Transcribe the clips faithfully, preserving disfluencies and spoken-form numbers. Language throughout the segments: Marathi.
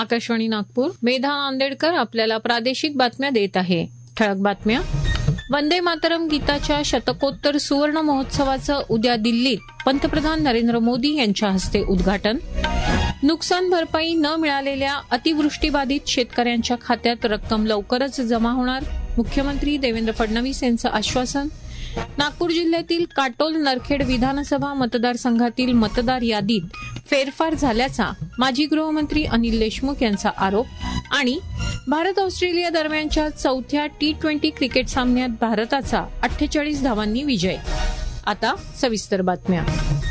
आकाशवाणी नागपूर. मेधा नांदेडकर आपल्याला प्रादेशिक बातम्या देत आहे. ठळक बातम्या. वंदे मातरम गीताच्या शतकोत्तर सुवर्ण महोत्सवाचं उद्या दिल्लीत पंतप्रधान नरेंद्र मोदी यांच्या हस्ते उद्घाटन. नुकसान भरपाई न मिळालेल्या अतिवृष्टीबाधित शेतकऱ्यांच्या खात्यात रक्कम लवकरच जमा होणार, मुख्यमंत्री देवेंद्र फडणवीस यांचं आश्वासन. नागपूर जिल्ह्यातील काटोल नरखेड विधानसभा मतदारसंघातील मतदार यादीत फेरफार झाल्याचा माजी गृहमंत्री अनिल देशमुख यांचा आरोप. आणि भारत ऑस्ट्रेलिया दरम्यानच्या चौथ्या टी ट्वेंटी क्रिकेट सामन्यात भारताचा अठ्ठेचाळीस धावांनी विजय. आता सविस्तर बातम्या.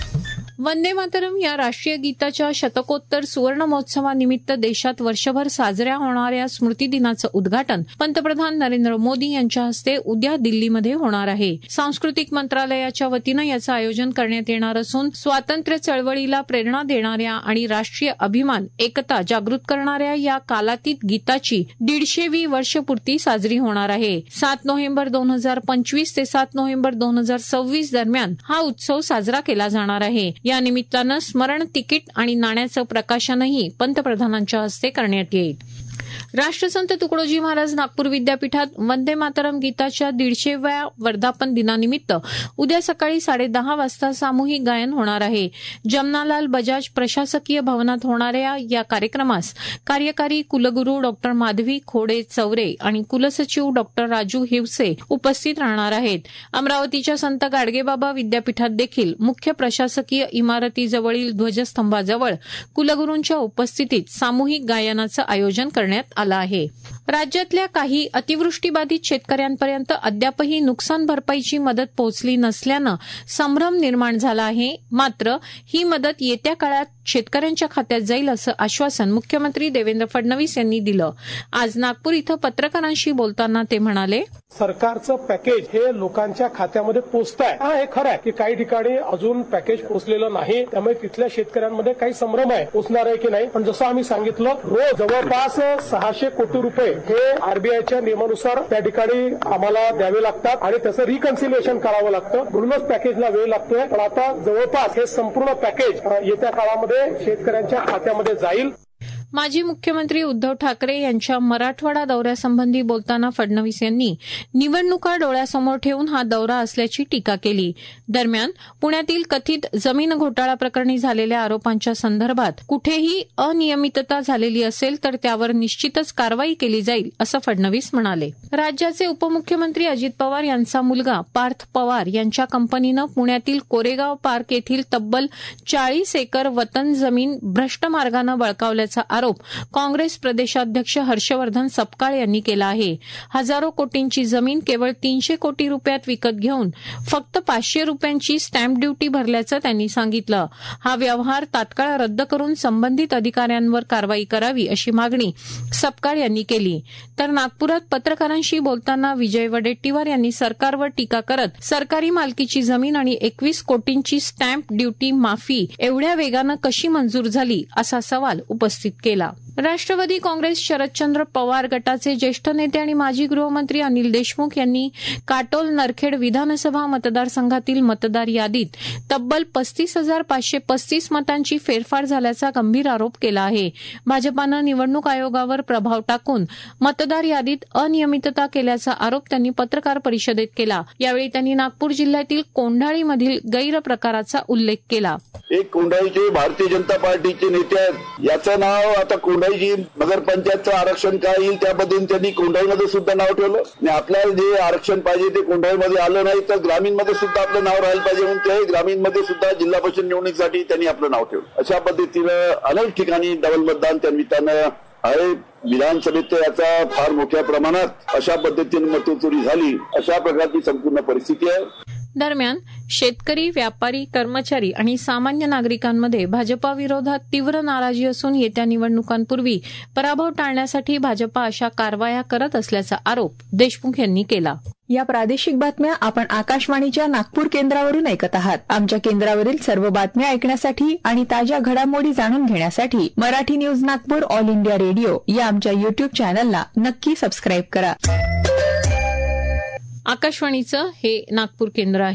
वंदे मातरम या राष्ट्रीय गीताच्या शतकोत्तर सुवर्ण महोत्सवानिमित्त देशात वर्षभर साजऱ्या होणाऱ्या स्मृती दिनाचं उद्घाटन पंतप्रधान नरेंद्र मोदी यांच्या हस्ते उद्या दिल्लीमध्ये होणार आहे. सांस्कृतिक मंत्रालयाच्या वतीनं याचं आयोजन करण्यात येणार असून स्वातंत्र्य चळवळीला प्रेरणा देणाऱ्या आणि राष्ट्रीय अभिमान एकता जागृत करणाऱ्या या कालातीत गीताची दीडशेवी वर्षपूर्ती साजरी होणार आहे. सात नोव्हेंबर दोन हजार पंचवीस ते सात नोव्हेंबर दोन हजार सव्वीस दरम्यान हा उत्सव साजरा केला जाणार आहे. या निमित्तानं स्मरण तिकीट आणि नाण्याचं प्रकाशनही पंतप्रधानांच्या हस्ते करण्यात येईल. राष्ट्रसंत तुकडोजी महाराज नागपूर विद्यापीठात वंदे मातरम गीताच्या दीडशेव्या वर्धापन दिनानिमित्त उद्या सकाळी साडेदहा वाजता सामूहिक गायन होणार आहे. जमनालाल बजाज प्रशासकीय भवनात होणाऱ्या या कार्यक्रमास कार्यकारी कुलगुरू डॉक्टर माधवी खोडे चौरे आणि कुलसचिव डॉक्टर राजू हिवसे उपस्थित राहणार आहेत. अमरावतीच्या संत गाडगेबाबा विद्यापीठात देखील मुख्य प्रशासकीय इमारतीजवळील ध्वजस्तंभाजवळ कुलगुरूंच्या उपस्थितीत सामूहिक गायनाचं आयोजन करण्यात आला आहे. राज्यातल्या काही अतिवृष्टीबाधित शेतकऱ्यांपर्यंत अद्यापही नुकसान भरपाईची मदत पोहोचली नसल्यानं संभ्रम निर्माण झाला आहे. मात्र ही मदत येत्या काळात शेतकऱ्यांच्या खात्यात जाईल असं आश्वासन मुख्यमंत्री देवेंद्र फडणवीस यांनी दिलं. आज नागपूर इथं पत्रकारांशी बोलताना ते म्हणाले, सरकारचं पॅकेज हे लोकांच्या खात्यामध्ये पोहोचत आहे. हा हे खरं आहे की काही ठिकाणी अजून पॅकेज पोहोचलेलं नाही, त्यामुळे तिथल्या शेतकऱ्यांमध्ये काही संभ्रम आहे पोहोचणार आहे की नाही. पण जसं आम्ही सांगितलं, रोज जवळपास सहाशे कोटी रुपये हे आरबीआयच्या नियमानुसार त्या ठिकाणी आम्हाला द्यावे लागतात आणि त्याचं रिकन्सिलिएशन करावं लागतं. म्हणूनच पॅकेजला वेळ लागतोय. पण आता जवळपास हे संपूर्ण पॅकेज येत्या काळामध्ये शेतकऱ्यांच्या खात्यामध्ये जाईल. माजी मुख्यमंत्री उद्धव ठाकरे यांच्या मराठवाडा दौऱ्यासंबंधी बोलताना फडणवीस यांनी निवडणुका डोळ्यासमोर ठेवून हा दौरा असल्याची टीका केली. दरम्यान पुण्यातील कथित जमीन घोटाळा प्रकरणी झालेल्या आरोपांच्या संदर्भात कुठेही अनियमितता झालेली असेल तर त्यावर निश्चितच कारवाई केली जाईल असं फडणवीस म्हणाले. राज्याचे उपमुख्यमंत्री अजित पवार यांचा मुलगा पार्थ पवार यांच्या कंपनीनं पुण्यातील कोरेगाव पार्क येथील तब्बल चाळीस एकर वतन जमीन भ्रष्ट मार्गानं बळकावल्याचा आरोप काँग्रेस प्रदेशाध्यक्ष हर्षवर्धन सपकाळ यांनी केला आहे. हजारो कोटींची जमीन केवळ तीनशे कोटी रुपयात विकत घेऊन फक्त पाचशे रुपयांची स्टॅम्प ड्युटी भरल्याचं त्यांनी सांगितलं. हा व्यवहार तात्काळ रद्द करून संबंधित अधिकाऱ्यांवर कारवाई करावी अशी मागणी सपकाळ यांनी केली. तर नागपुरात पत्रकारांशी बोलताना विजय वडेट्टीवार यांनी सरकारवर टीका करत सरकारी मालकीची जमीन आणि एकवीस कोटींची स्टॅम्प ड्युटी माफी एवढ्या वेगानं कशी मंजूर झाली असा सवाल उपस्थित केला. राष्ट्रवादी काँग्रेस शरदचंद्र पवार गटाचे ज्येष्ठ नेते आणि माजी गृहमंत्री अनिल देशमुख यांनी काटोल नरखेड विधानसभा मतदारसंघातील मतदार यादीत तब्बल पस्तीस हजार पाचशे पस्तीस मतांची फेरफार झाल्याचा गंभीर आरोप केला आहे. भाजपानं निवडणूक आयोगावर प्रभाव टाकून मतदार यादीत अनियमितता केल्याचा आरोप त्यांनी पत्रकार परिषदेत केला. यावेळी त्यांनी नागपूर जिल्ह्यातील कोंढाळीमधील गैरप्रकाराचा उल्लेख केला. एक कोंढाळीचे भारतीय जनता पार्टीचे नेते आहेत, याचं नाव आता कोंढाळीची नगरपंचायतचं आरक्षण काय येईल त्याबद्दल त्यांनी कोंढाळीमध्ये सुद्धा नाव ठेवलं आणि आपल्याला जे आरक्षण पाहिजे ते कोंढाळीमध्ये आलं नाही तर ग्रामीणमध्ये सुद्धा आपलं नाव राहिलं पाहिजे म्हणून ते ग्रामीणमध्ये सुद्धा जिल्हा परिषद निवडणुकीसाठी त्यांनी आपलं नाव ठेवलं. अशा पद्धतीनं अनेक ठिकाणी डबल मतदान त्या निमित्तानं आहे. विधानसभेत याचा फार मोठ्या प्रमाणात अशा पद्धतीने मतचोरी झाली, अशा प्रकारची संपूर्ण परिस्थिती आहे. दरम्यान शेतकरी, व्यापारी, कर्मचारी आणि सामान्य नागरिकांमध्ये भाजपा विरोधात तीव्र नाराजी असून येत्या निवडणुकांपूर्वी पराभव टाळण्यासाठी भाजपा अशा कारवाया करत असल्याचा आरोप देशमुख यांनी केला. या प्रादेशिक बातम्या आपण आकाशवाणीच्या नागपूर केंद्रावरून ऐकत आहात. आमच्या केंद्रावरील सर्व बातम्या ऐकण्यासाठी आणि ताज्या घडामोडी जाणून घेण्यासाठी Marathi news Nagpur all India radio या आमच्या युट्यूब चॅनलला नक्की सबस्क्राईब करा. आकाशवाणीचं हे नागपूर केंद्र आहे.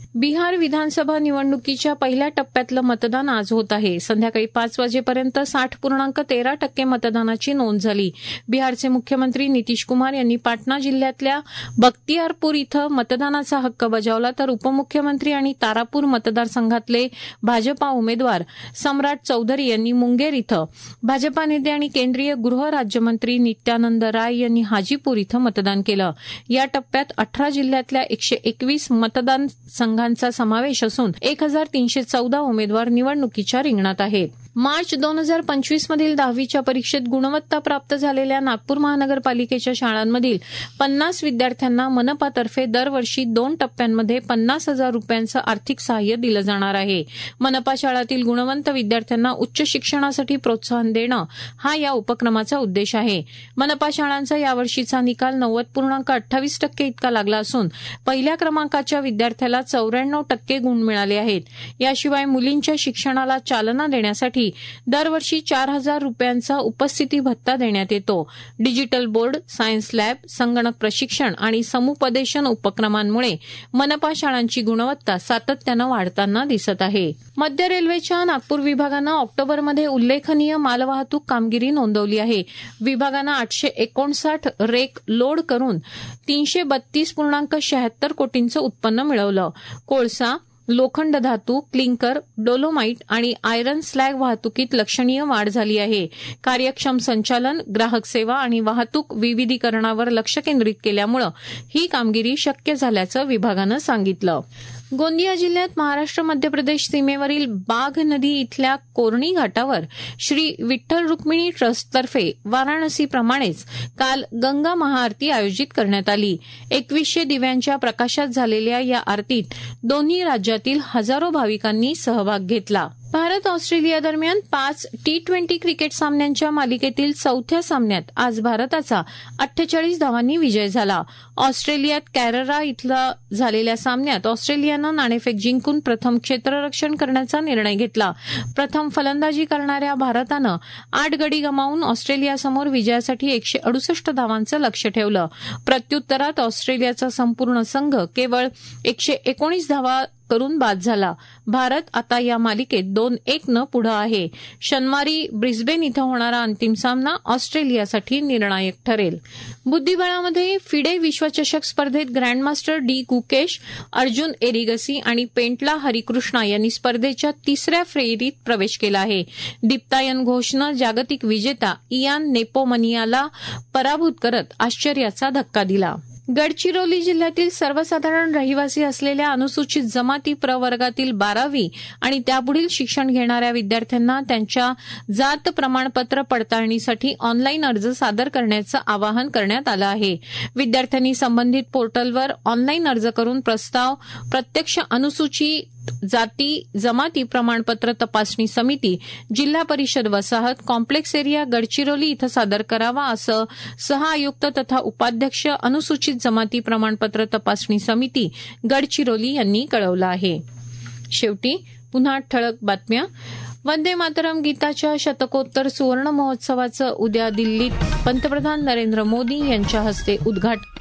बिहार विधानसभा निवडणुकीच्या पहिल्या टप्प्यातलं मतदान आज होत आहे. संध्याकाळी पाच वाजेपर्यंत साठ पूर्णांक तेरा टक्के मतदानाची नोंद झाली. बिहारचे मुख्यमंत्री नितीश कुमार यांनी पाटणा जिल्ह्यातल्या बख्तियारपूर इथं मतदानाचा हक्क बजावला, तर उपमुख्यमंत्री आणि तारापूर मतदारसंघातले भाजपा उमेदवार सम्राट चौधरी यांनी मुंगेर इथं, भाजपा नेते आणि केंद्रीय गृह राज्यमंत्री नित्यानंद राय यांनी हाजीपूर इथं मतदान केलं. या टप्प्यात अठरा जिल्ह्यातल्या एकशे एकवीस मतदान संघांचा समावेश असून एक हजार तीनशे चौदा उमेदवार निवडणुकीच्या रिंगणात आहेत. मार्च दोन हजार पंचवीस मधील दहावीच्या परीक्षेत गुणवत्ता प्राप्त झालेल्या नागपूर महानगरपालिकेच्या शाळांमधील पन्नास विद्यार्थ्यांना मनपातर्फे दरवर्षी दोन टप्प्यांमध्ये पन्नास हजार रुपयांचं आर्थिक सहाय्य दिलं जाणार आहे. मनपा शाळातील गुणवंत विद्यार्थ्यांना उच्च शिक्षणासाठी प्रोत्साहन देणं हा या उपक्रमाचा उद्देश आहे. मनपा शाळांचा यावर्षीचा निकाल नव्वद पूर्णांक अठ्ठावीस टक्के इतका लागला असून पहिल्या क्रमांकाच्या विद्यार्थ्याला चौऱ्याण्णव टक्के गुण मिळाले आहेत. याशिवाय मुलींच्या शिक्षणाला चालना देण्यासाठी दरवर्षी चार हजार रुपयांचा उपस्थिती भत्ता देण्यात येतो. डिजिटल बोर्ड, सायन्स लॅब, संगणक प्रशिक्षण आणि समुपदेशन उपक्रमांमुळे मनपा शाळांची गुणवत्ता सातत्यानं वाढताना दिसत आहे. मध्य रेल्वेच्या नागपूर विभागानं ऑक्टोबरमध्ये उल्लेखनीय मालवाहतूक कामगिरी नोंदवली आहे. विभागानं आठशे एकोणसाठ रेक लोड करून तीनशे बत्तीस पूर्णांक शहात्तर कोटींचं उत्पन्न मिळवलं. कोळसा, लोखंड धातू, क्लिंकर, डोलोमाइट आणि आयरन स्लॅग वाहतुकीत लक्षणीय वाढ झाली आहे. कार्यक्षम संचालन, ग्राहक सेवा आणि वाहतूक विविधीकरणावर लक्ष केंद्रित केल्यामुळे ही कामगिरी शक्य झाल्याचं विभागानं सांगितलं. गोंदिया जिल्ह्यात महाराष्ट्र मध्य प्रदेश सीमेवरील बाघ नदी इथल्या कोरणी घाटावर श्री विठ्ठल रुक्मिणी ट्रस्टतर्फे वाराणसीप्रमाणेच काल गंगा महाआरती आयोजित करण्यात आली. एकवीसशे दिव्यांच्या प्रकाशात झालेल्या या आरतीत दोन्ही राज्यातील हजारो भाविकांनी सहभाग घेतला. भारत ऑस्ट्रेलिया दरम्यान पाच टी ट्वेंटी क्रिकेट सामन्यांच्या मालिकेतील चौथ्या सामन्यात आज भारताचा अठ्ठेचाळीस धावांनी विजय झाला. ऑस्ट्रेलियात कॅररा इथला झालेल्या सामन्यात ऑस्ट्रेलियानं नाणेफेक जिंकून प्रथम क्षेत्ररक्षण करण्याचा निर्णय घेतला. प्रथम फलंदाजी करणाऱ्या भारतानं आठ गडी गमावून ऑस्ट्रेलियासमोर विजयासाठी एकशे अडुसष्ट धावांचं लक्ष्य ठेवलं. प्रत्युत्तरात ऑस्ट्रेलियाचा संपूर्ण संघ केवळ एकशे एकोणीस धावा करून बाद झाला. भारत आता या मालिकेत दोन एक न पुढे आहे. शनिवारी ब्रिस्बेन इथं होणारा अंतिम सामना ऑस्ट्रेलियासाठी निर्णायक ठरेल. बुद्धिबळामध्ये फिडे विश्वचषक स्पर्धेत ग्रँडमास्टर डी गुकेश, अर्जुन एरिगसी आणि पेंटला हरिकृष्णा यांनी स्पर्धेच्या तिसऱ्या फेरीत प्रवेश केला आहे. दीप्तायन घोषनं जागतिक विजेता इयान नेपोमनियाला पराभूत करत आश्चर्याचा धक्का दिला. गडचिरोली जिल्ह्यातील सर्वसाधारण रहिवासी असलेल्या अनुसूचित जमाती प्रवर्गातील बारावी आणि त्यापुढील शिक्षण घेणाऱ्या विद्यार्थ्यांना त्यांच्या जात प्रमाणपत्र पडताळणीसाठी ऑनलाईन अर्ज सादर करण्याचं आवाहन करण्यात आलं आहे. विद्यार्थ्यांनी संबंधित पोर्टलवर ऑनलाईन अर्ज करून प्रस्ताव प्रत्यक्ष अनुसूचित जाती जमाती प्रमाणपत्र तपासणी समिती, जिल्हा परिषद वसाहत, कॉम्प्लेक्स एरिया गडचिरोली इथं सादर करावा असं सहआयुक्त तथा उपाध्यक्ष अनुसूचित जमाती प्रमाणपत्र तपासणी समिती गडचिरोली यांनी कळवलं आहे. शेवटी पुन्हा ठळक बातम्या. वंदे मातरम गीताच्या शतकोत्तर सुवर्ण महोत्सवाचं उद्या दिल्लीत पंतप्रधान नरेंद्र मोदी यांच्या हस्ते उद्घाटन.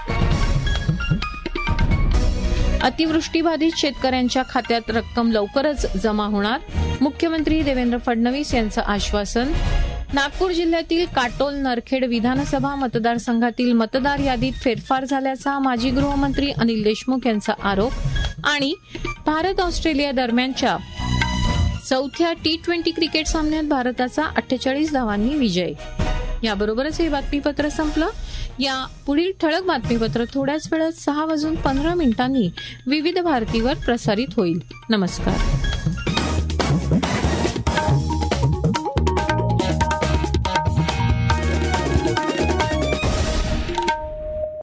अतिवृष्टीबाधित शेतकऱ्यांच्या खात्यात रक्कम लवकरच जमा होणार, मुख्यमंत्री देवेंद्र फडणवीस यांचं आश्वासन. नागपूर जिल्ह्यातील काटोल नरखेड विधानसभा मतदारसंघातील मतदार यादीत फेरफार झाल्याचा माजी गृहमंत्री अनिल देशमुख यांचा आरोप. आणि भारत ऑस्ट्रेलिया दरम्यानच्या चौथ्या टी ट्वेंटी क्रिकेट सामन्यात भारताचा अठ्ठेचाळीस धावांनी विजय. याबरोबरच हे बातमीपत्र संपलं. या पुढील ठळक बातमीपत्र थोड्याच वेळात सहा वाजून पंधरा मिनिटांनी विविध भारतीवर प्रसारित होईल. नमस्कार.